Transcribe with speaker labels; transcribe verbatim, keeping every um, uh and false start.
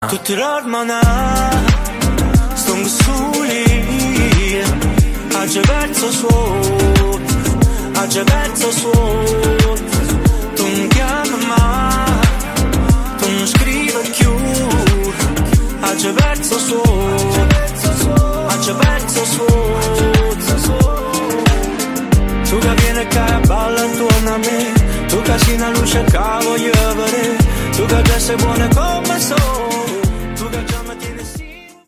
Speaker 1: Tutti l'ormana Stung suli Agge verso suo Agge verso suo Tu non chiami mai Tu non scrivi più Agge verso suo Agge verso suo Tu che vieni qua e balla intorno a me Tu che sei una luce che voglio vedere Tu che sei buona